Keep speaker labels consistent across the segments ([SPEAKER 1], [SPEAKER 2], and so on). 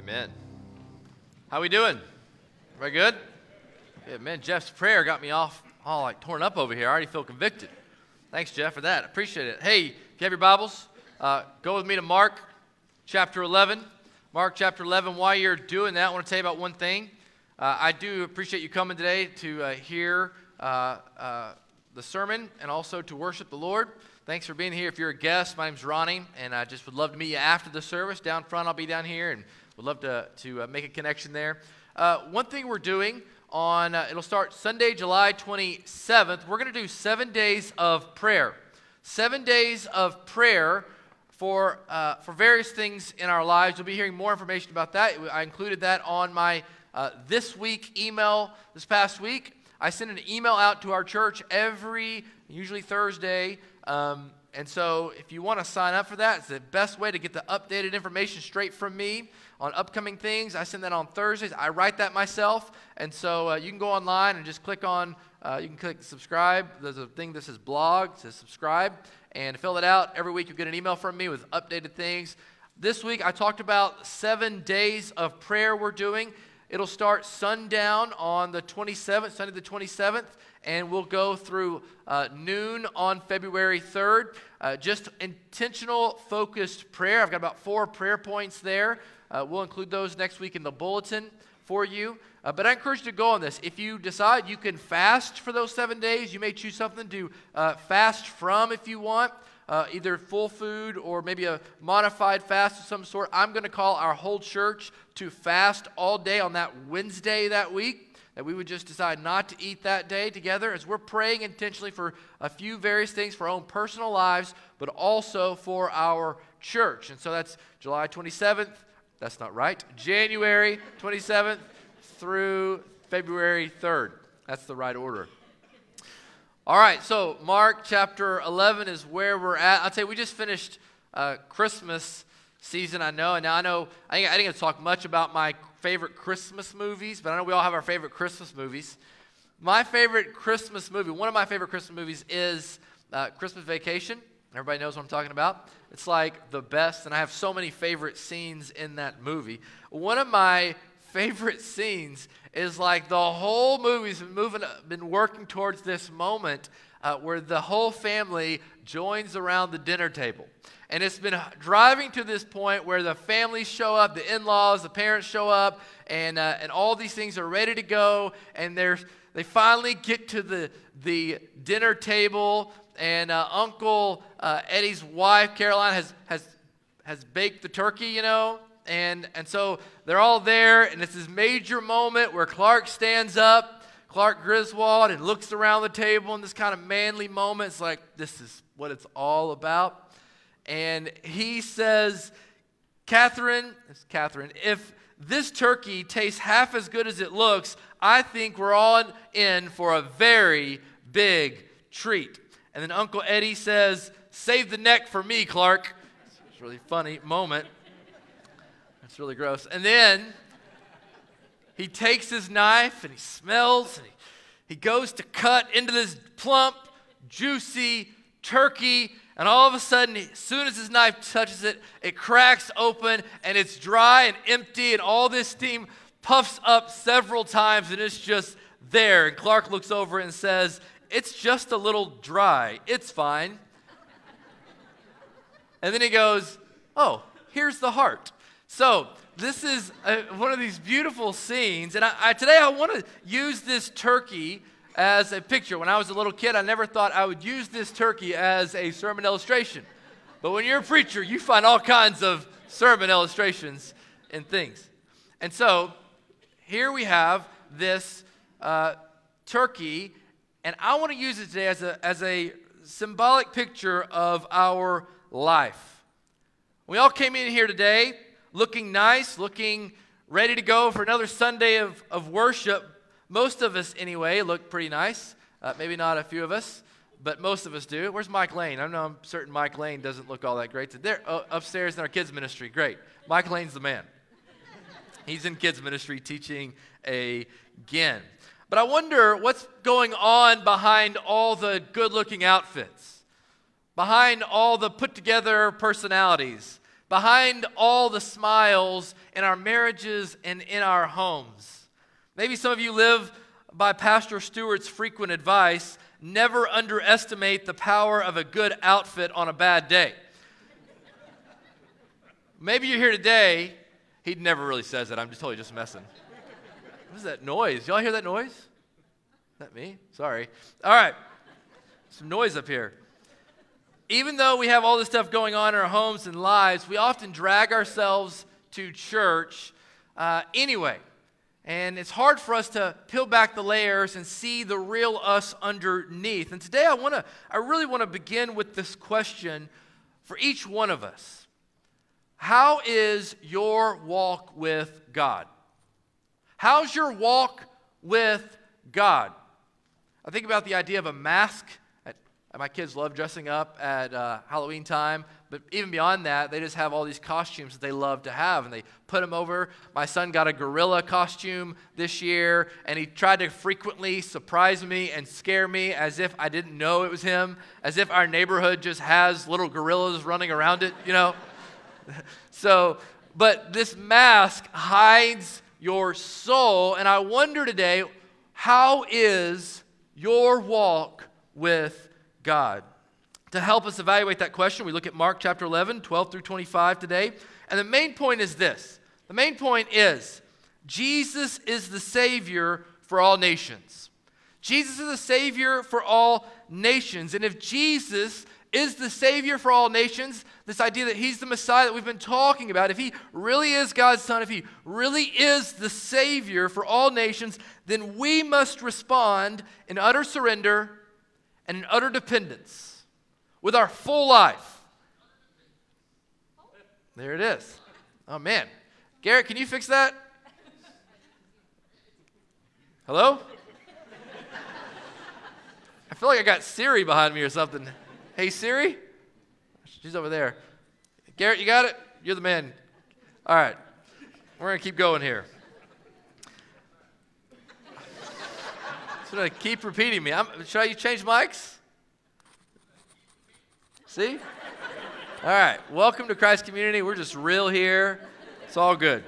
[SPEAKER 1] Amen. How we doing? Very good? Good, man. Jeff's prayer got me all torn up over here. I already feel convicted. Thanks, Jeff, for that. I appreciate it. Hey, if you have your Bibles, go with me to Mark chapter 11. Mark chapter 11. While you're doing that, I want to tell you about one thing. I do appreciate you coming today to hear the sermon and also to worship the Lord. Thanks for being here. If you're a guest, my name's Ronnie, and I just would love to meet you after the service. Down front, I'll be down here, and would love to make a connection there. One thing we're doing on, it'll start Sunday, July 27th. We're going to do 7 days of prayer. 7 days of prayer for various things in our lives. You'll be hearing more information about that. I included that on my This Week email this past week. I send an email out to our church usually Thursday, and so if you want to sign up for that, it's the best way to get the updated information straight from me on upcoming things. I send that on Thursdays. I write that myself, and so you can go online and just click on, you can click subscribe. There's a thing that says blog, it says subscribe, and fill it out. Every week you'll get an email from me with updated things. This week I talked about 7 days of prayer we're doing. It'll start sundown on the 27th, Sunday the 27th, and we'll go through noon on February 3rd. Just intentional, focused prayer. I've got about 4 prayer points there. We'll include those next week in the bulletin for you. But I encourage you to go on this. If you decide you can fast for those 7 days, you may choose something to fast from if you want. Either full food or maybe a modified fast of some sort. I'm going to call our whole church to fast all day on that Wednesday that week, that we would just decide not to eat that day together as we're praying intentionally for a few various things for our own personal lives, but also for our church. And so that's July 27th. That's not right. January 27th through February 3rd. That's the right order. All right, so Mark chapter 11 is where we're at. I'll tell you, we just finished Christmas season, I know. And now I didn't get to talk much about my favorite Christmas movies, but I know we all have our favorite Christmas movies. My favorite Christmas movie, one of my favorite Christmas movies is Christmas Vacation. Everybody knows what I'm talking about. It's like the best, and I have so many favorite scenes in that movie. One of my favorite scenes is like the whole movie's been working towards this moment where the whole family joins around the dinner table. And it's been driving to this point where the families show up, the in-laws, the parents show up, and all these things are ready to go. And they finally get to the dinner table, and Uncle Eddie's wife, Caroline, has baked the turkey, you know. And so they're all there, and it's this major moment where Clark stands up, Clark Griswold, and looks around the table in this kind of manly moment. It's like, this is what it's all about. And he says, Catherine, if this turkey tastes half as good as it looks, I think we're all in for a very big treat. And then Uncle Eddie says, save the neck for me, Clark. It's a really funny moment. It's really gross. And then he takes his knife and he smells and he goes to cut into this plump, juicy turkey. And all of a sudden, as soon as his knife touches it, it cracks open and it's dry and empty. And all this steam puffs up several times and it's just there. And Clark looks over and says, it's just a little dry. It's fine. And then he goes, oh, here's the heart. So this is one of these beautiful scenes, and today I want to use this turkey as a picture. When I was a little kid, I never thought I would use this turkey as a sermon illustration. But when you're a preacher, you find all kinds of sermon illustrations and things. And so here we have this turkey, and I want to use it today as a symbolic picture of our life. We all came in here today looking nice, looking ready to go for another Sunday of worship. Most of us, anyway, look pretty nice. Maybe not a few of us, but most of us do. Where's Mike Lane? I know I'm certain Mike Lane doesn't look all that great. So they're upstairs in our kids' ministry. Great. Mike Lane's the man. He's in kids' ministry teaching again. But I wonder what's going on behind all the good-looking outfits, behind all the put-together personalities, behind all the smiles in our marriages and in our homes. Maybe some of you live by Pastor Stewart's frequent advice, never underestimate the power of a good outfit on a bad day. Maybe you're here today. He never really says that. I'm just totally just messing. What is that noise? Y'all hear that noise? Is that me? Sorry. All right. Some noise up here. Even though we have all this stuff going on in our homes and lives, we often drag ourselves to church anyway. And it's hard for us to peel back the layers and see the real us underneath. And today I really want to begin with this question for each one of us. How is your walk with God? How's your walk with God? I think about the idea of a mask. My kids love dressing up at Halloween time, but even beyond that, they just have all these costumes that they love to have, and they put them over. My son got a gorilla costume this year, and he tried to frequently surprise me and scare me as if I didn't know it was him, as if our neighborhood just has little gorillas running around it, you know? But this mask hides your soul, and I wonder today, how is your walk with God? To help us evaluate that question, we look at Mark chapter 11, 12 through 25 today. And the main point is this. The main point is Jesus is the Savior for all nations. Jesus is the Savior for all nations. And if Jesus is the Savior for all nations, this idea that He's the Messiah that we've been talking about, if He really is God's Son, if He really is the Savior for all nations, then we must respond in utter surrender and in utter dependence with our full life. There it is. Oh, man. Garrett, can you fix that? Hello? I feel like I got Siri behind me or something. Hey, Siri? She's over there. Garrett, you got it? You're the man. All right. We're going to keep going here. So they keep repeating me. Should I change mics? See? All right. Welcome to Christ Community. We're just real here. It's all good.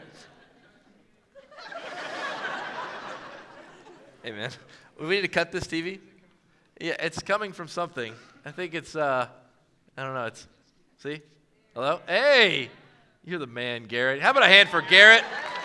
[SPEAKER 1] Hey, man. We need to cut this TV? Yeah, it's coming from something. I think it's, I don't know. See? Hello? Hey! You're the man, Garrett. How about a hand for Garrett?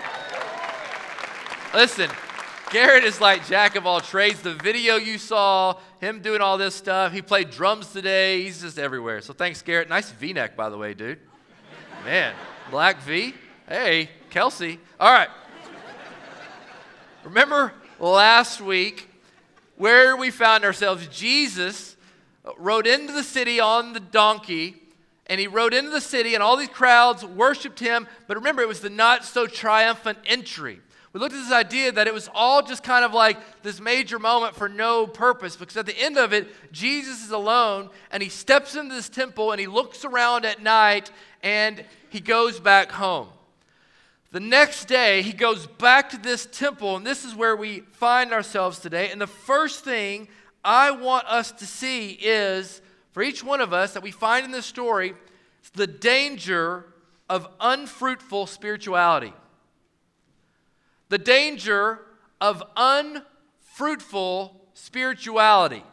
[SPEAKER 1] Listen. Garrett is like jack of all trades. The video you saw, him doing all this stuff, he played drums today. He's just everywhere. So thanks, Garrett. Nice V-neck, by the way, dude. Man, black V. Hey, Kelsey. All right. Remember last week where we found ourselves? Jesus rode into the city on the donkey, and he rode into the city, and all these crowds worshiped him. But remember, it was the not-so-triumphant entry. We looked at this idea that it was all just kind of like this major moment for no purpose, because at the end of it, Jesus is alone, and he steps into this temple, and he looks around at night, and he goes back home. The next day, he goes back to this temple, and this is where we find ourselves today. And the first thing I want us to see is, for each one of us, that we find in this story, the danger of unfruitful spirituality. The danger of unfruitful spirituality.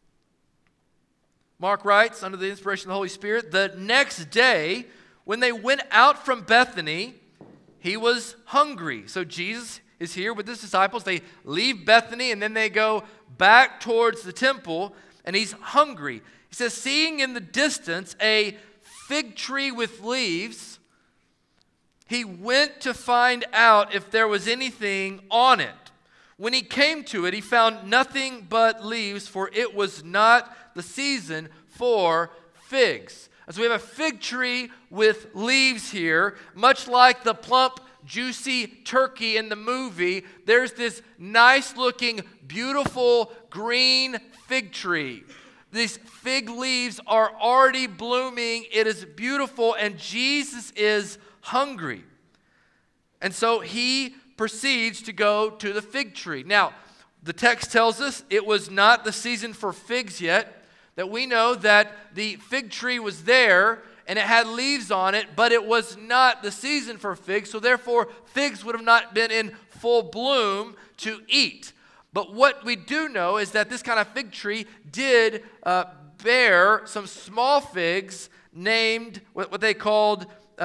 [SPEAKER 1] Mark writes, under the inspiration of the Holy Spirit, the next day, when they went out from Bethany, he was hungry. So Jesus is here with his disciples. They leave Bethany, and then they go back towards the temple, and he's hungry. He says, seeing in the distance a fig tree with leaves, he went to find out if there was anything on it. When he came to it, he found nothing but leaves, for it was not the season for figs. And so we have a fig tree with leaves here, much like the plump, juicy turkey in the movie. There's this nice-looking, beautiful green fig tree. These fig leaves are already blooming. It is beautiful, and Jesus is hungry. And so he proceeds to go to the fig tree. Now, the text tells us it was not the season for figs yet, that we know that the fig tree was there, and it had leaves on it, but it was not the season for figs, so therefore figs would have not been in full bloom to eat. But what we do know is that this kind of fig tree did bear some small figs named what they called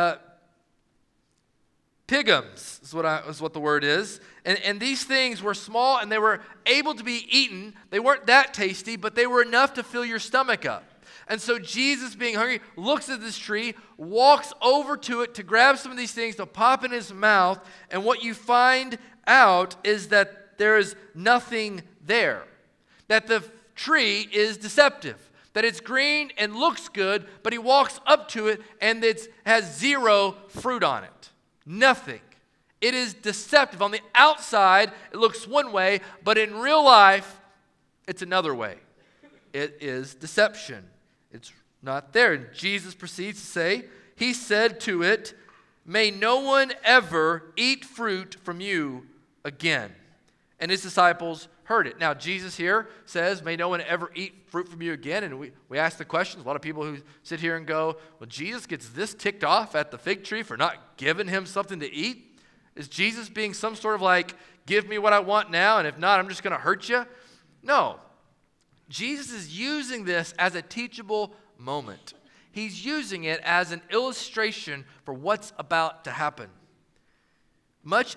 [SPEAKER 1] pigums, is what the word is. And these things were small and they were able to be eaten. They weren't that tasty, but they were enough to fill your stomach up. And so Jesus, being hungry, looks at this tree, walks over to it to grab some of these things to pop in his mouth. And what you find out is that there is nothing there. That the tree is deceptive. That it's green and looks good, but he walks up to it and it has zero fruit on it. Nothing. It is deceptive. On the outside, it looks one way, but in real life, it's another way. It is deception. It's not there. And Jesus proceeds to say, he said to it, "May no one ever eat fruit from you again." And his disciples heard it. Now, Jesus here says, "May no one ever eat fruit from you again." And we ask the questions. A lot of people who sit here and go, well, Jesus gets this ticked off at the fig tree for not giving him something to eat? Is Jesus being some sort of like, give me what I want now, and if not, I'm just going to hurt you? No. Jesus is using this as a teachable moment. He's using it as an illustration for what's about to happen. Much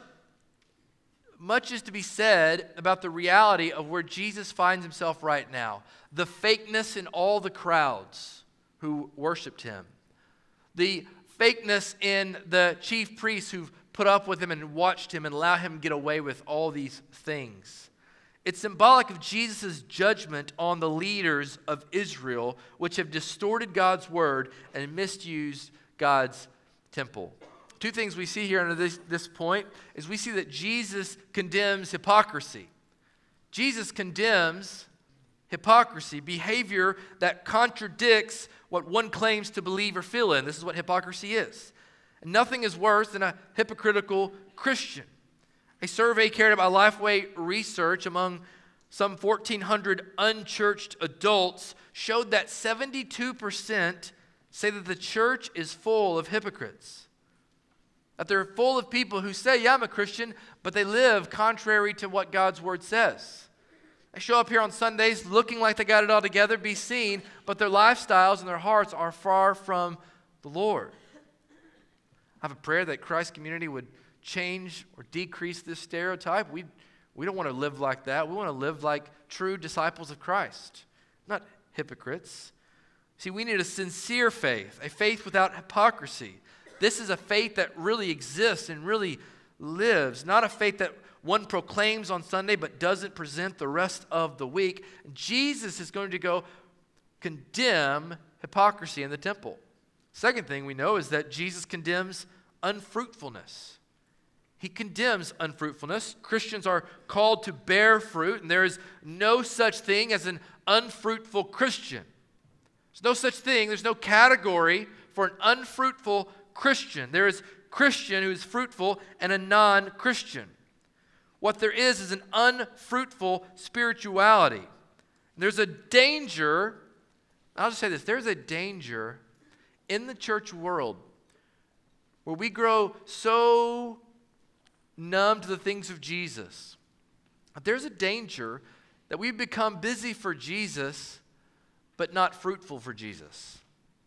[SPEAKER 1] is to be said about the reality of where Jesus finds himself right now. The fakeness in all the crowds who worshiped him. The fakeness in the chief priests who've put up with him and watched him and allowed him to get away with all these things. It's symbolic of Jesus' judgment on the leaders of Israel, which have distorted God's word and misused God's temple. Two things we see here under this point is we see that Jesus condemns hypocrisy. Jesus condemns hypocrisy, behavior that contradicts what one claims to believe or feel in. This is what hypocrisy is. And nothing is worse than a hypocritical Christian. A survey carried out by Lifeway Research among some 1,400 unchurched adults showed that 72% say that the church is full of hypocrites. That they're full of people who say, yeah, I'm a Christian, but they live contrary to what God's word says. They show up here on Sundays looking like they got it all together, be seen, but their lifestyles and their hearts are far from the Lord. I have a prayer that Christ Community would change or decrease this stereotype. We don't want to live like that. We want to live like true disciples of Christ, not hypocrites. See, we need a sincere faith, a faith without hypocrisy. This is a faith that really exists and really lives, not a faith that one proclaims on Sunday but doesn't present the rest of the week. Jesus is going to go condemn hypocrisy in the temple. Second thing we know is that Jesus condemns unfruitfulness. He condemns unfruitfulness. Christians are called to bear fruit, and there is no such thing as an unfruitful Christian. There's no such thing, there's no category for an unfruitful Christian. There is Christian who is fruitful and a non-Christian. What there is an unfruitful spirituality. There's a danger, I'll just say this, there's a danger in the church world where we grow so numb to the things of Jesus. There's a danger that we become busy for Jesus but not fruitful for Jesus.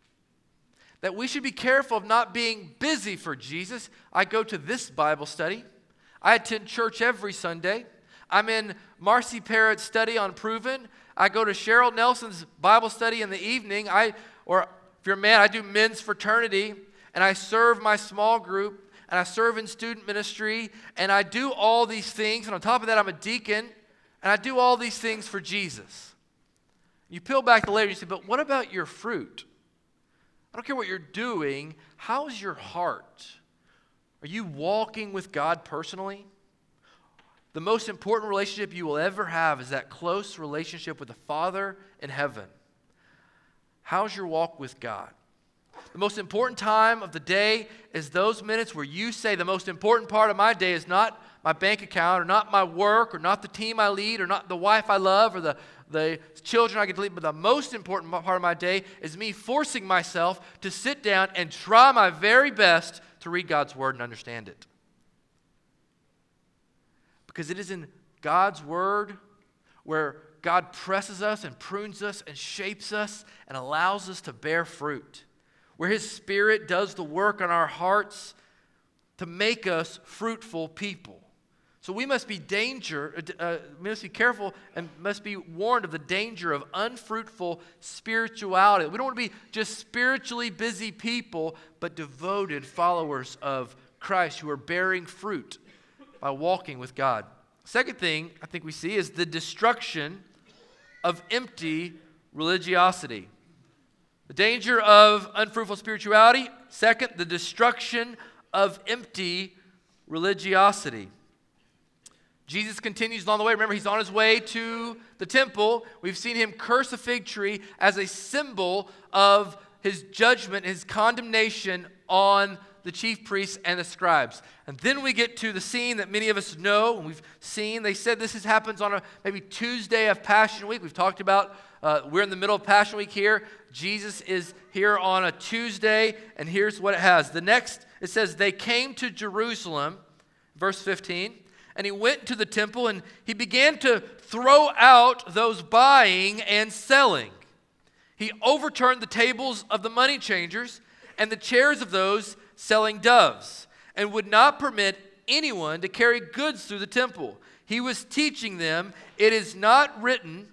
[SPEAKER 1] That we should be careful of not being busy for Jesus. I go to this Bible study. I attend church every Sunday. I'm in Marcy Parrott's study on Proven. I go to Cheryl Nelson's Bible study in the evening. Or if you're a man, I do men's fraternity, and I serve my small group, and I serve in student ministry, and I do all these things. And on top of that, I'm a deacon, and I do all these things for Jesus. You peel back the layer and you say, but what about your fruit? I don't care what you're doing. How's your heart? Are you walking with God personally? The most important relationship you will ever have is that close relationship with the Father in heaven. How's your walk with God? The most important time of the day is those minutes where you say the most important part of my day is not my bank account, or not my work, or not the team I lead, or not the wife I love, or the children I get to lead, but the most important part of my day is me forcing myself to sit down and try my very best to read God's Word and understand it. Because it is in God's Word where God presses us and prunes us and shapes us and allows us to bear fruit, where His Spirit does the work on our hearts to make us fruitful people. So we must be careful and must be warned of the danger of unfruitful spirituality. We don't want to be just spiritually busy people, but devoted followers of Christ who are bearing fruit by walking with God. Second thing I think we see is the destruction of empty religiosity. The danger of unfruitful spirituality. Second, the destruction of empty religiosity. Jesus continues along the way. Remember, He's on His way to the temple. We've seen Him curse a fig tree as a symbol of His judgment, His condemnation on the chief priests and the scribes. And then we get to the scene that many of us know and we've seen. They said this happens on maybe Tuesday of Passion Week. We've talked about, we're in the middle of Passion Week here. Jesus is here on a Tuesday, and here's what it has. The next, it says, they came to Jerusalem, verse 15, and He went to the temple, and He began to throw out those buying and selling. He overturned the tables of the money changers and the chairs of those selling doves, and would not permit anyone to carry goods through the temple. He was teaching them, is it not written,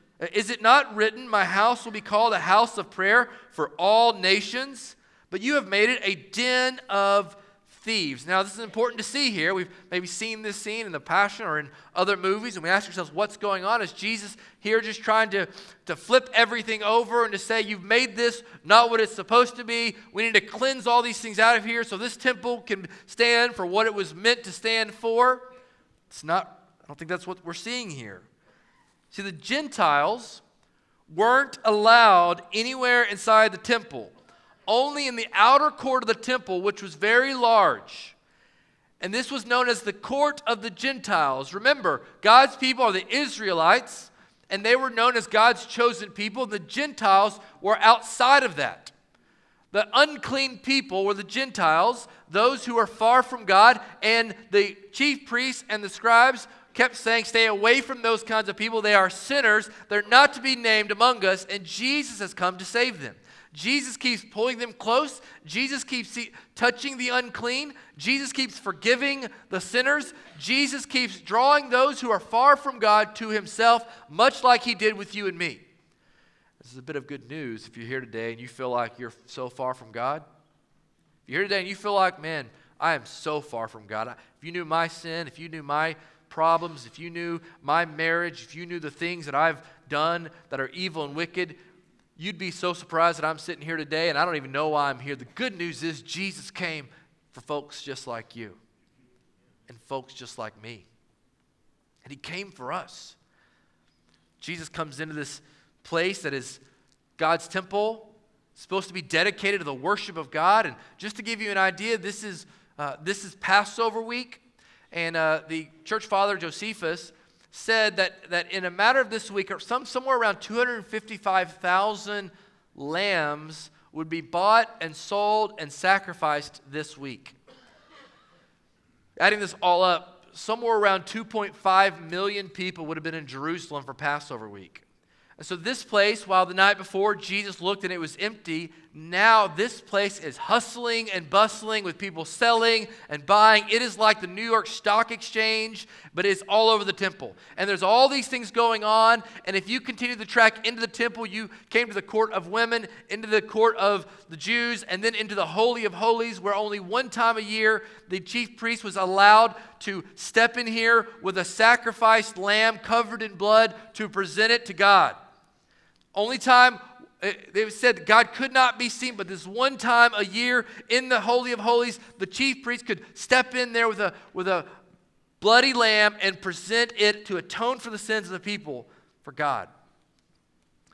[SPEAKER 1] my house will be called a house of prayer for all nations? But you have made it a den of thieves. Now, this is important to see here. We've maybe seen this scene in the Passion or in other movies, and we ask ourselves, what's going on? Is Jesus here just trying to flip everything over and to say, you've made this not what it's supposed to be? We need to cleanse all these things out of here so this temple can stand for what it was meant to stand for? It's not. I don't think that's what we're seeing here. See, the Gentiles weren't allowed anywhere inside the temple. Only in the outer court of the temple, which was very large. And this was known as the court of the Gentiles. Remember, God's people are the Israelites, and they were known as God's chosen people. The Gentiles were outside of that. The unclean people were the Gentiles, those who are far from God, and the chief priests and the scribes kept saying, stay away from those kinds of people. They are sinners. They're not to be named among us, and Jesus has come to save them. Jesus keeps pulling them close. Jesus keeps touching the unclean. Jesus keeps forgiving the sinners. Jesus keeps drawing those who are far from God to Himself, much like He did with you and me. This is a bit of good news if you're here today and you feel like you're so far from God. If you're here today and you feel like, man, I am so far from God. If you knew my sin, if you knew my problems, if you knew my marriage, if you knew the things that I've done that are evil and wicked, you'd be so surprised that I'm sitting here today and I don't even know why I'm here. The good news is Jesus came for folks just like you and folks just like me. And He came for us. Jesus comes into this place that is God's temple, supposed to be dedicated to the worship of God. And just to give you an idea, this is Passover week. And the church father Josephus said that in a matter of this week, somewhere around 255,000 lambs would be bought and sold and sacrificed this week. Adding this all up, somewhere around 2.5 million people would have been in Jerusalem for Passover week. And so this place, while the night before Jesus looked and it was empty, now this place is hustling and bustling with people selling and buying. It is like the New York Stock Exchange, but it's all over the temple. And there's all these things going on. And if you continue the track into the temple, you came to the court of women, into the court of the Jews, and then into the Holy of Holies, where only one time a year the chief priest was allowed to step in here with a sacrificed lamb covered in blood to present it to God. Only time, they said God could not be seen, but this one time a year in the Holy of Holies, the chief priest could step in there with a bloody lamb and present it to atone for the sins of the people for God.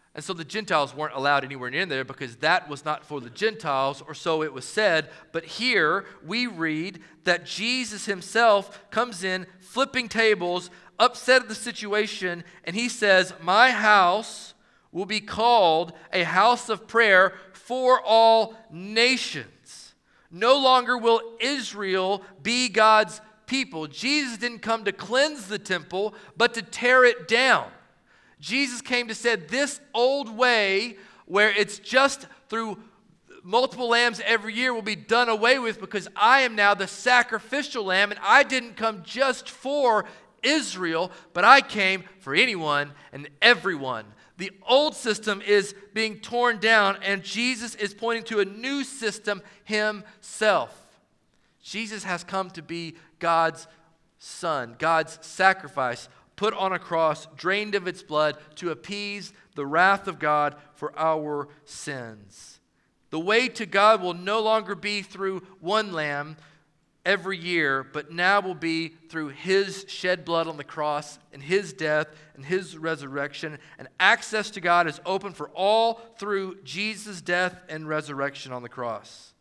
[SPEAKER 1] And so the Gentiles weren't allowed anywhere near there because that was not for the Gentiles, or so it was said. But here we read that Jesus himself comes in, flipping tables, upset at the situation, and he says, "My house will be called a house of prayer for all nations." No longer will Israel be God's people. Jesus didn't come to cleanse the temple, but to tear it down. Jesus came to say this old way where it's just through multiple lambs every year will be done away with, because I am now the sacrificial lamb, and I didn't come just for Israel, but I came for anyone and everyone. The old system is being torn down, and Jesus is pointing to a new system himself. Jesus has come to be God's Son, God's sacrifice, put on a cross, drained of its blood to appease the wrath of God for our sins. The way to God will no longer be through one lamb every year, but now will be through his shed blood on the cross and his death and his resurrection. And access to God is open for all through Jesus' death and resurrection on the cross.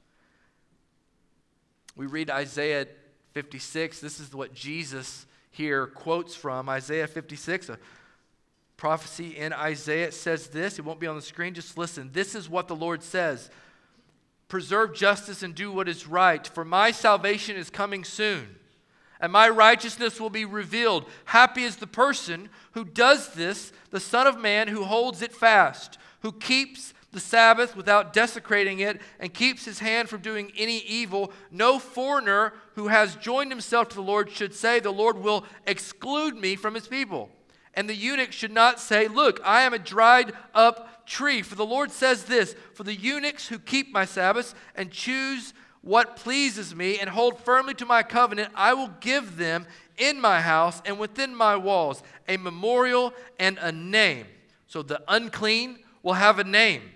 [SPEAKER 1] We read Isaiah 56. This is what Jesus here quotes from Isaiah 56, a prophecy in Isaiah. It says this. It won't be on the screen. Just listen. This is what the Lord says. "Preserve justice and do what is right, for my salvation is coming soon, and my righteousness will be revealed. Happy is the person who does this, the Son of Man who holds it fast, who keeps the Sabbath without desecrating it, and keeps his hand from doing any evil. No foreigner who has joined himself to the Lord should say, 'The Lord will exclude me from his people.' And the eunuch should not say, 'Look, I am a dried up tree.' For the Lord says this, 'For the eunuchs who keep my Sabbaths and choose what pleases me and hold firmly to my covenant, I will give them in my house and within my walls a memorial and a name.'" So the unclean will have a name.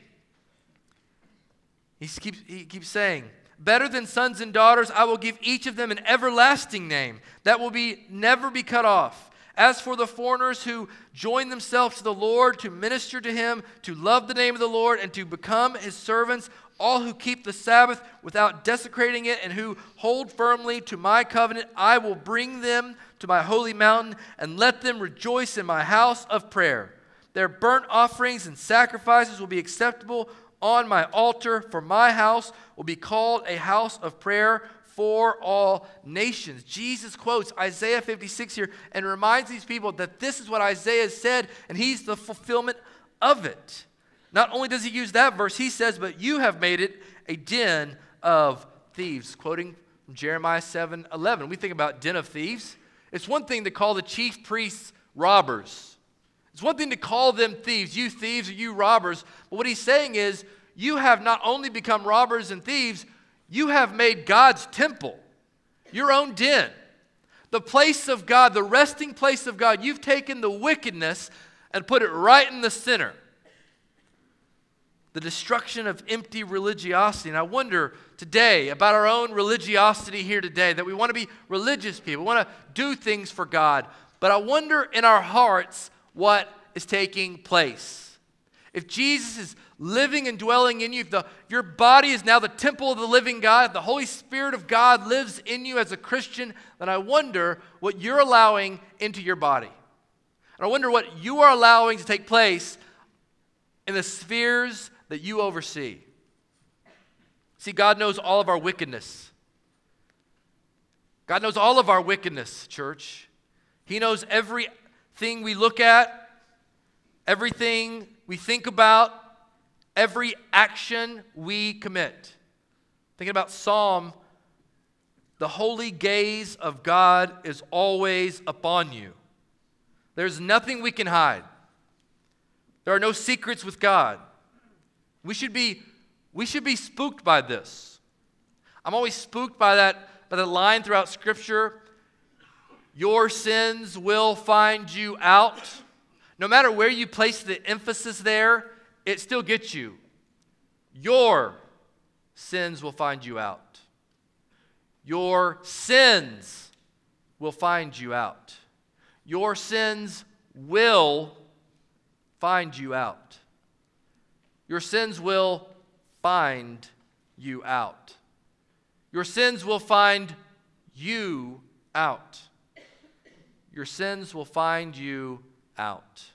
[SPEAKER 1] He keeps saying, "Better than sons and daughters, I will give each of them an everlasting name that will never be cut off. As for the foreigners who join themselves to the Lord to minister to him, to love the name of the Lord, and to become his servants, all who keep the Sabbath without desecrating it and who hold firmly to my covenant, I will bring them to my holy mountain and let them rejoice in my house of prayer. Their burnt offerings and sacrifices will be acceptable on my altar, for my house will be called a house of prayer for all nations." Jesus quotes Isaiah 56 here and reminds these people that this is what Isaiah said, and he's the fulfillment of it. Not only does he use that verse, he says, "But you have made it a den of thieves," quoting from Jeremiah 7:11. We think about den of thieves. It's one thing to call the chief priests robbers. It's one thing to call them thieves, "You thieves," or "You robbers." But what he's saying is, you have not only become robbers and thieves, you have made God's temple your own den. The place of God, the resting place of God. You've taken the wickedness and put it right in the center. The destruction of empty religiosity. And I wonder today about our own religiosity here today, that we want to be religious people. We want to do things for God. But I wonder in our hearts what is taking place. If Jesus is living and dwelling in you, if your body is now the temple of the living God, if the Holy Spirit of God lives in you as a Christian, then I wonder what you're allowing into your body. And I wonder what you are allowing to take place in the spheres that you oversee. See, God knows all of our wickedness. God knows all of our wickedness, church. He knows everything we look at, everything we think about, every action we commit. Thinking about Psalm, the holy gaze of God is always upon you. There's nothing we can hide. There are no secrets with God. We should be spooked by this. I'm always spooked by that line throughout Scripture. Your sins will find you out. No matter where you place the emphasis there, it still gets you. Your sins will find you out. Your sins will find you out. Your sins will find you out. your sins will find you out. Your sins will find you out. Your sins will find you out.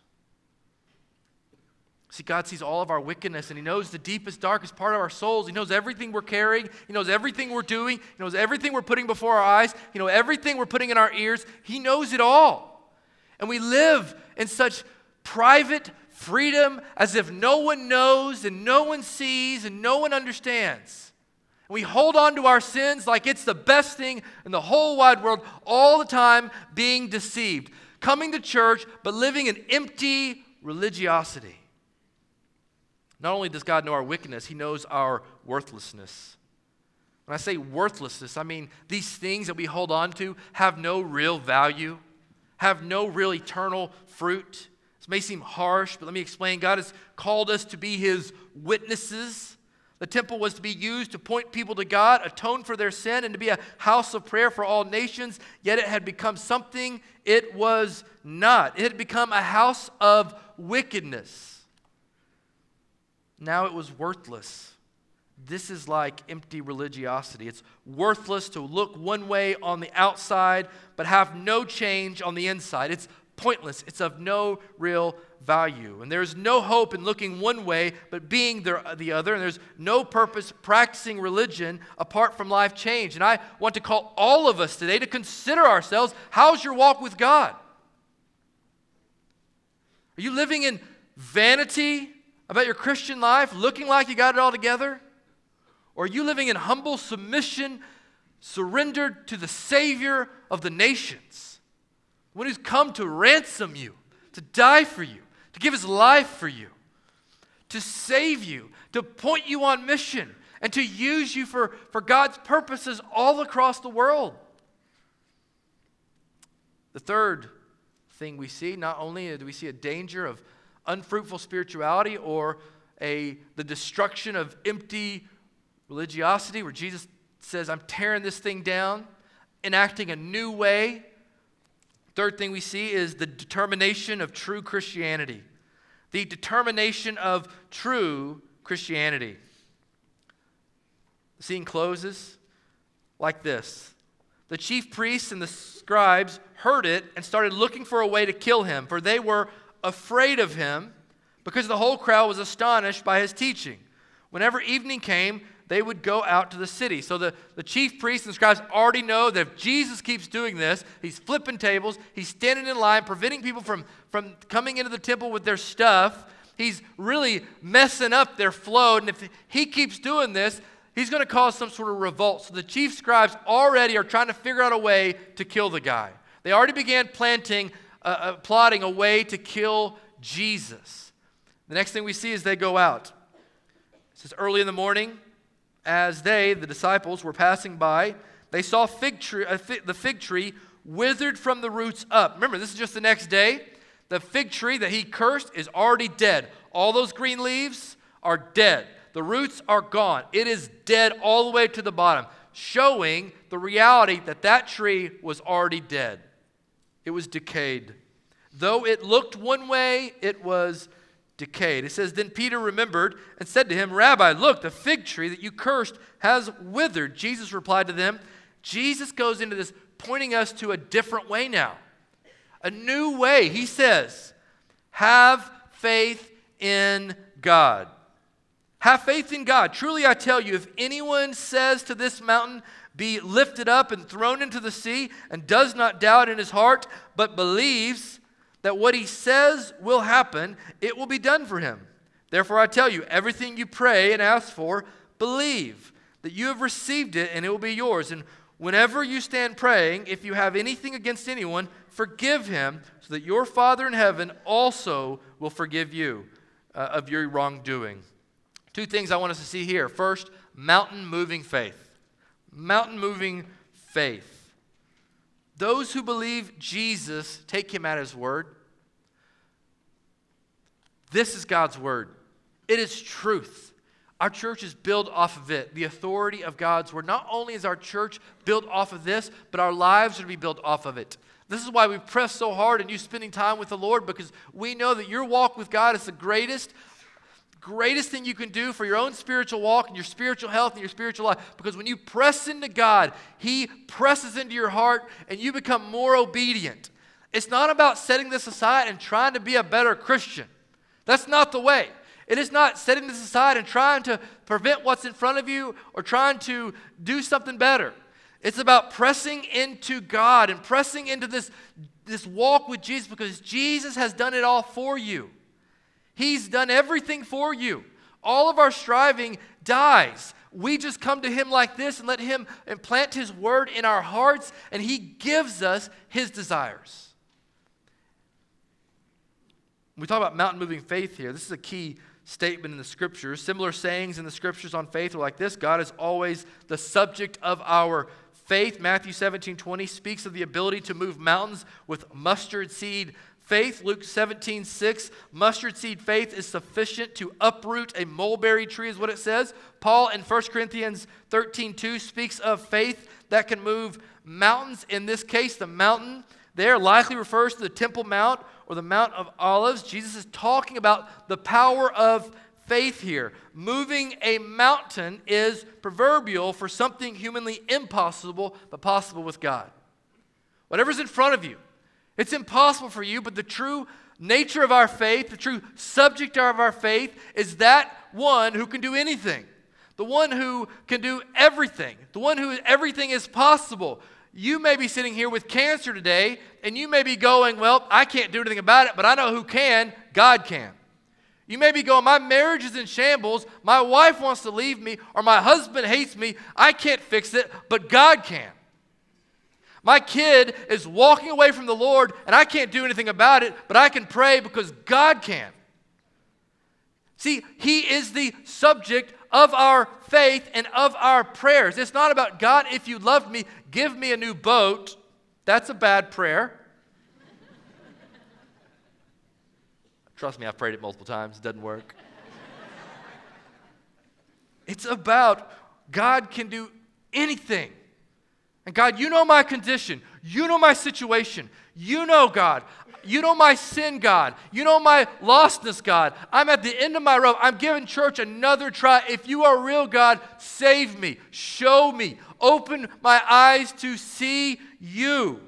[SPEAKER 1] See, God sees all of our wickedness, and He knows the deepest, darkest part of our souls. He knows everything we're carrying. He knows everything we're doing. He knows everything we're putting before our eyes. He knows everything we're putting in our ears. He knows it all. And we live in such private freedom as if no one knows and no one sees and no one understands. And we hold on to our sins like it's the best thing in the whole wide world, all the time being deceived. Coming to church, but living in empty religiosity. Not only does God know our wickedness, He knows our worthlessness. When I say worthlessness, I mean these things that we hold on to have no real value, have no real eternal fruit. This may seem harsh, but let me explain. God has called us to be His witnesses. The temple was to be used to point people to God, atone for their sin, and to be a house of prayer for all nations, yet it had become something it was not. It had become a house of wickedness. Now it was worthless. This is like empty religiosity. It's worthless to look one way on the outside, but have no change on the inside. It's pointless. It's of no real value. And there's no hope in looking one way, but being the other. And there's no purpose practicing religion apart from life change. And I want to call all of us today to consider ourselves. How's your walk with God? Are you living in vanity about your Christian life, looking like you got it all together? Or are you living in humble submission, surrendered to the Savior of the nations, the one who's come to ransom you, to die for you, to give His life for you, to save you, to point you on mission, and to use you for God's purposes all across the world? The third thing we see, not only do we see a danger of unfruitful spirituality or the destruction of empty religiosity, where Jesus says, I'm tearing this thing down, enacting a new way. Third thing we see is the determination of true Christianity. The determination of true Christianity. The scene closes like this. The chief priests and the scribes heard it and started looking for a way to kill Him, for they were afraid of Him because the whole crowd was astonished by His teaching. Whenever evening came, they would go out to the city. So the chief priests and scribes already know that if Jesus keeps doing this, He's flipping tables, He's standing in line, preventing people from coming into the temple with their stuff. He's really messing up their flow. And if He keeps doing this, He's going to cause some sort of revolt. So the chief scribes already are trying to figure out a way to kill the guy. They already began plotting a way to kill Jesus. The next thing we see is they go out. It says, early in the morning, as the disciples, were passing by, they saw the fig tree withered from the roots up. Remember, this is just the next day. The fig tree that He cursed is already dead. All those green leaves are dead. The roots are gone. It is dead all the way to the bottom, showing the reality that that tree was already dead. It was decayed. Though it looked one way, it was decayed. It says, then Peter remembered and said to Him, Rabbi, look, the fig tree that you cursed has withered. Jesus replied to them. Jesus goes into this, pointing us to a different way now. A new way. He says, have faith in God. Have faith in God. Truly I tell you, if anyone says to this mountain, be lifted up and thrown into the sea, and does not doubt in his heart, but believes that what he says will happen, it will be done for him. Therefore I tell you, everything you pray and ask for, believe that you have received it, and it will be yours. And whenever you stand praying, if you have anything against anyone, forgive him, so that your Father in heaven also will forgive you of your wrongdoing. Two things I want us to see here. First, mountain-moving faith. Mountain-moving faith. Those who believe Jesus take Him at His word. This is God's word. It is truth. Our church is built off of it, the authority of God's word. Not only is our church built off of this, but our lives are to be built off of it. This is why we press so hard in you spending time with the Lord, because we know that your walk with God is the greatest greatest thing you can do for your own spiritual walk and your spiritual health and your spiritual life. Because when you press into God, He presses into your heart and you become more obedient. It's not about setting this aside and trying to be a better Christian. That's not the way. It is not setting this aside and trying to prevent what's in front of you or trying to do something better. It's about pressing into God and pressing into this walk with Jesus, because Jesus has done it all for you. He's done everything for you. All of our striving dies. We just come to Him like this and let Him implant His word in our hearts, and He gives us His desires. When we talk about mountain-moving faith here, this is a key statement in the Scriptures. Similar sayings in the Scriptures on faith are like this: God is always the subject of our faith. Matthew 17:20 speaks of the ability to move mountains with mustard seed faith. Luke 17:6, mustard seed faith is sufficient to uproot a mulberry tree, is what it says. Paul in 1 Corinthians 13:2 speaks of faith that can move mountains. In this case, the mountain there likely refers to the Temple Mount or the Mount of Olives. Jesus is talking about the power of faith here. Moving a mountain is proverbial for something humanly impossible, but possible with God. Whatever's in front of you, it's impossible for you, but the true nature of our faith, the true subject of our faith, is that one who can do anything. The one who can do everything. The one who everything is possible. You may be sitting here with cancer today, and you may be going, well, I can't do anything about it, but I know who can. God can. You may be going, my marriage is in shambles, my wife wants to leave me, or my husband hates me. I can't fix it, but God can. My kid is walking away from the Lord, and I can't do anything about it, but I can pray because God can. See, He is the subject of our faith and of our prayers. It's not about, God, if you loved me, give me a new boat. That's a bad prayer. Trust me, I've prayed it multiple times. It doesn't work. It's about God can do anything. And God, you know my condition. You know my situation. You know, God. You know my sin, God. You know my lostness, God. I'm at the end of my rope. I'm giving church another try. If you are real, God, save me. Show me. Open my eyes to see you.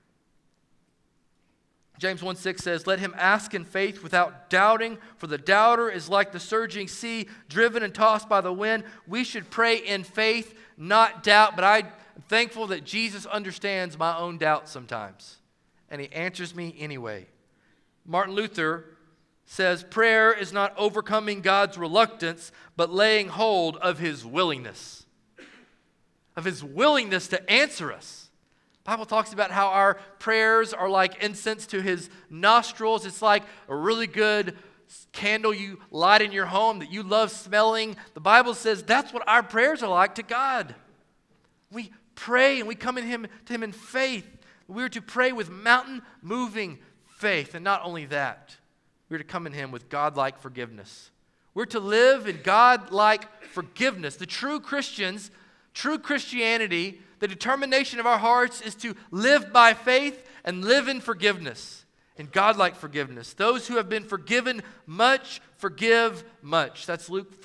[SPEAKER 1] James 1:6 says, let him ask in faith without doubting, for the doubter is like the surging sea, driven and tossed by the wind. We should pray in faith, not doubt, but I'm thankful that Jesus understands my own doubt sometimes, and He answers me anyway. Martin Luther says, prayer is not overcoming God's reluctance, but laying hold of His willingness. Of His willingness to answer us. The Bible talks about how our prayers are like incense to His nostrils. It's like a really good candle you light in your home that you love smelling. The Bible says that's what our prayers are like to God. We pray and we come to Him in faith. We're to pray with mountain-moving faith. And not only that, we're to come in Him with God-like forgiveness. We're to live in God-like forgiveness. The true Christians, true Christianity, the determination of our hearts is to live by faith and live in forgiveness, in God-like forgiveness. Those who have been forgiven much, forgive much. That's Luke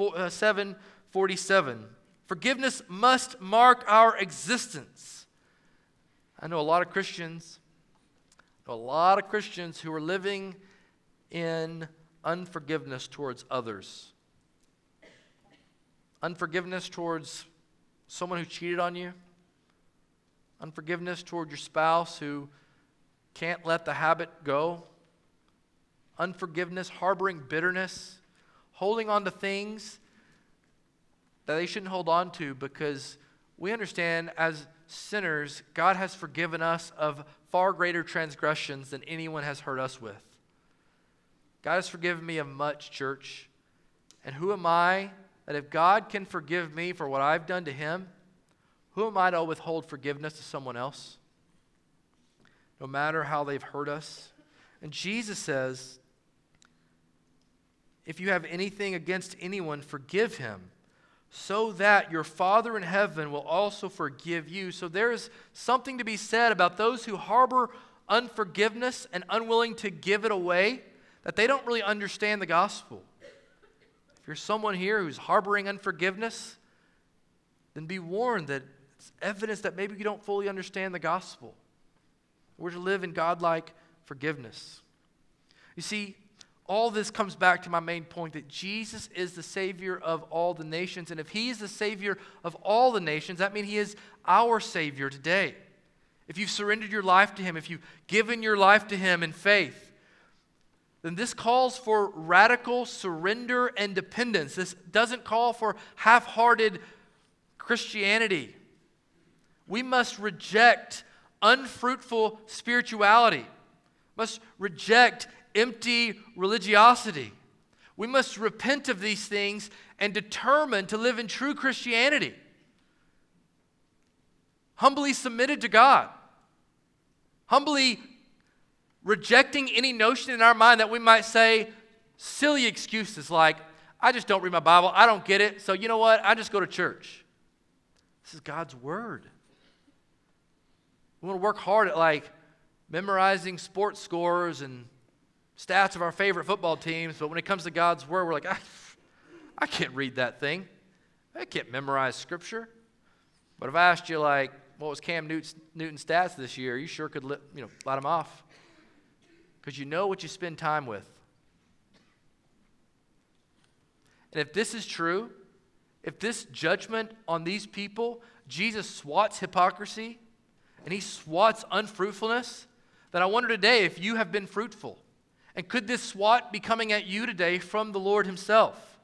[SPEAKER 1] 7:47. Forgiveness must mark our existence. I know a lot of Christians who are living in unforgiveness towards others. Unforgiveness towards someone who cheated on you. Unforgiveness toward your spouse who can't let the habit go. Unforgiveness, harboring bitterness, holding on to things that they shouldn't hold on to, because we understand as sinners, God has forgiven us of far greater transgressions than anyone has hurt us with. God has forgiven me of much, church. And who am I that if God can forgive me for what I've done to Him, who am I to withhold forgiveness to someone else? No matter how they've hurt us. And Jesus says, if you have anything against anyone, forgive him, so that your Father in heaven will also forgive you. So there is something to be said about those who harbor unforgiveness and unwilling to give it away, that they don't really understand the gospel. you're someone here who's harboring unforgiveness, then be warned that it's evidence that maybe you don't fully understand the gospel. We're to live in godlike forgiveness. You see, all this comes back to my main point that Jesus is the Savior of all the nations. And if He is the Savior of all the nations, that means He is our Savior today. If you've surrendered your life to Him, if you've given your life to Him in faith, then this calls for radical surrender and dependence. This doesn't call for half-hearted Christianity. We must reject unfruitful spirituality. Must reject empty religiosity. We must repent of these things and determine to live in true Christianity. Humbly submitted to God. Humbly rejecting any notion in our mind that we might say silly excuses like, I just don't read my Bible, I don't get it, so you know what, I just go to church. This is God's Word. We want to work hard at memorizing sports scores and stats of our favorite football teams, but when it comes to God's Word, we're like, I can't read that thing. I can't memorize Scripture. But if I asked you, what was Cam Newton's stats this year, you sure could let him off. Because you know what you spend time with. And if this is true, if this judgment on these people, Jesus swats hypocrisy, and He swats unfruitfulness, then I wonder today if you have been fruitful. And could this swat be coming at you today from the Lord Himself?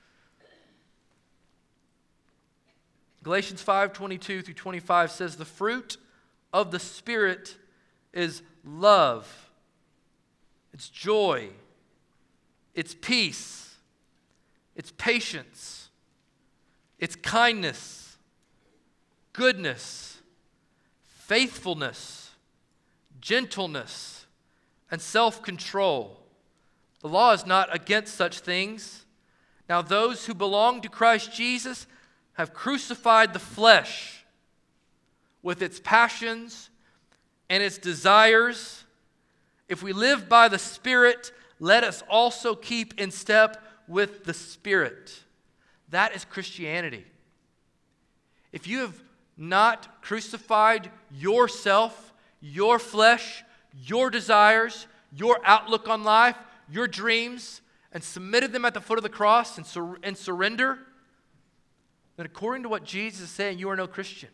[SPEAKER 1] Galatians 5:22 through 25 says, the fruit of the Spirit is love, it's joy, it's peace, it's patience, it's kindness, goodness, faithfulness, gentleness, and self-control. The law is not against such things. Now those who belong to Christ Jesus have crucified the flesh with its passions and its desires. If we live by the Spirit, let us also keep in step with the Spirit. That is Christianity. If you have not crucified yourself, your flesh, your desires, your outlook on life, your dreams, and submitted them at the foot of the cross and surrender, then according to what Jesus is saying, you are no Christian.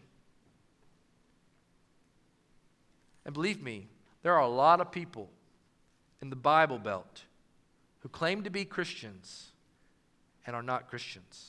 [SPEAKER 1] And believe me, there are a lot of people in the Bible Belt who claim to be Christians and are not Christians.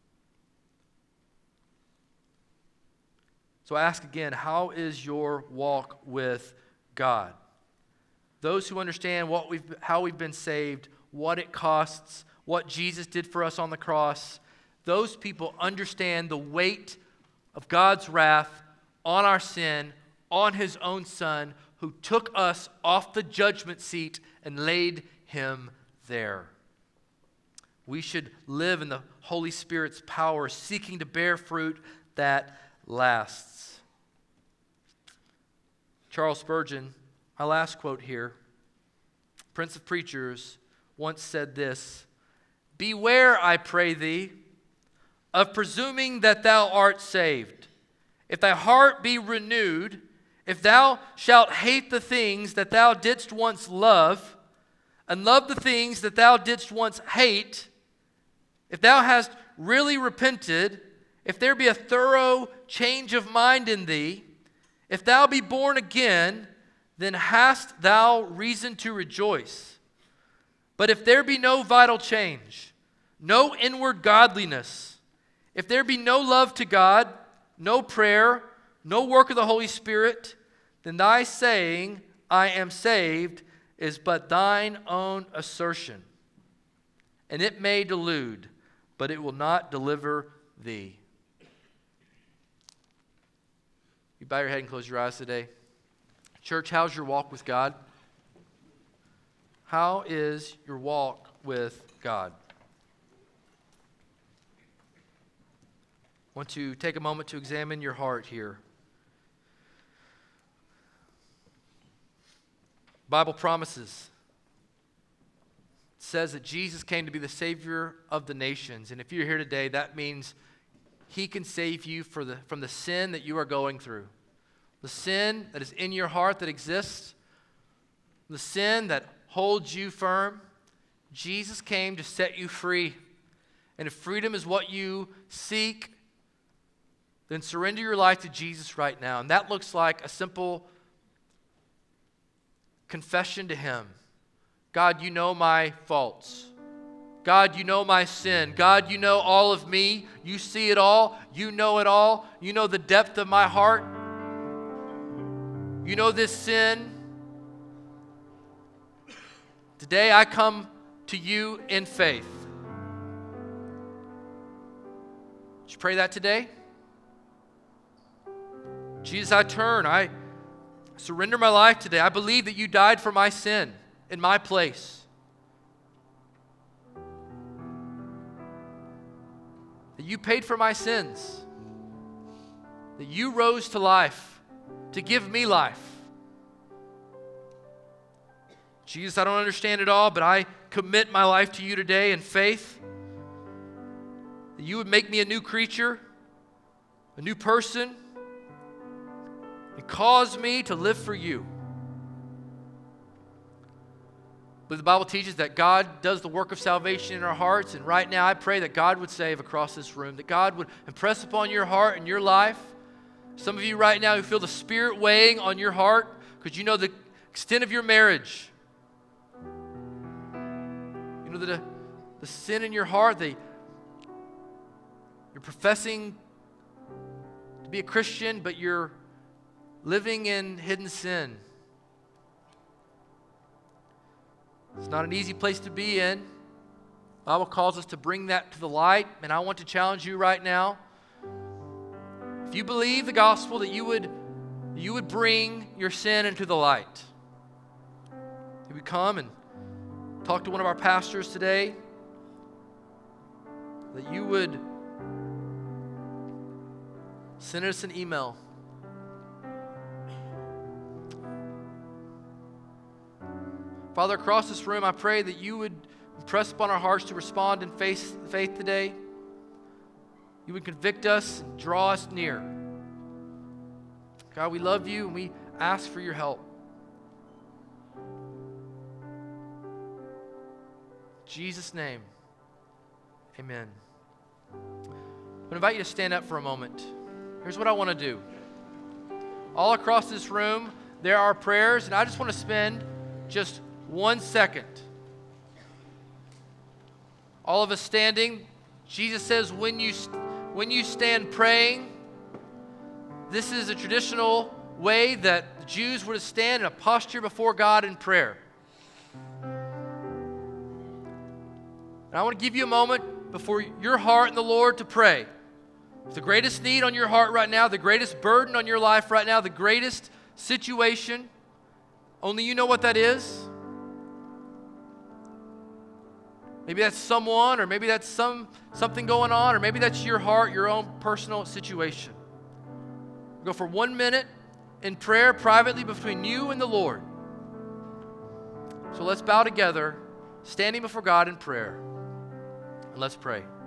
[SPEAKER 1] So I ask again, how is your walk with God? Those who understand how we've been saved, what it costs, what Jesus did for us on the cross, those people understand the weight of God's wrath on our sin, on His own Son, who took us off the judgment seat and laid Him there. We should live in the Holy Spirit's power, seeking to bear fruit that lasts. Charles Spurgeon, my last quote here, Prince of Preachers, once said this, beware, I pray thee, of presuming that thou art saved. If thy heart be renewed, if thou shalt hate the things that thou didst once love, and love the things that thou didst once hate, if thou hast really repented, if there be a thorough change of mind in thee, if thou be born again, then hast thou reason to rejoice. But if there be no vital change, no inward godliness, if there be no love to God, no prayer, no work of the Holy Spirit, then thy saying, I am saved, is but thine own assertion. And it may delude, but it will not deliver thee. You bow your head and close your eyes today. Church, how's your walk with God? How is your walk with God? I want to take a moment to examine your heart here. The Bible promises says that Jesus came to be the Savior of the nations. And if you're here today, that means he can save you from the sin that you are going through. The sin that is in your heart that exists, the sin that holds you firm. Jesus came to set you free. And if freedom is what you seek, then surrender your life to Jesus right now. And that looks like a simple confession to him. God, you know my faults. God, you know my sin. God, you know all of me. You see it all. You know it all. You know the depth of my heart. You know this sin. Today I come to you in faith. Did you pray that today? Jesus, I surrender my life today. I believe that you died for my sin in my place. That you paid for my sins. That you rose to life to give me life. Jesus, I don't understand it all, but I commit my life to you today in faith. That you would make me a new creature, a new person, and cause me to live for you. But the Bible teaches that God does the work of salvation in our hearts, and right now I pray that God would save across this room, that God would impress upon your heart and your life. Some of you right now who feel the Spirit weighing on your heart because you know the extent of your marriage. You know the sin in your heart, you're professing to be a Christian, but you're living in hidden sin. It's not an easy place to be in. The Bible calls us to bring that to the light, and I want to challenge you right now. If you believe the gospel, that you would bring your sin into the light. You would come and talk to one of our pastors today, that you would send us an email. Father, across this room, I pray that you would impress upon our hearts to respond in faith today. You would convict us and draw us near. God, we love you and we ask for your help. In Jesus' name, amen. I'm going to invite you to stand up for a moment. Here's what I want to do. All across this room, there are prayers, and I just want to spend just 1 second. All of us standing. Jesus says when you stand praying, this is a traditional way that the Jews would stand in a posture before God in prayer. And I want to give you a moment before your heart and the Lord to pray. The greatest need on your heart right now, the greatest burden on your life right now, the greatest situation, only you know what that is. Maybe that's someone, or maybe that's something going on, or maybe that's your heart, your own personal situation. We'll go for 1 minute in prayer privately between you and the Lord. So let's bow together, standing before God in prayer, and let's pray.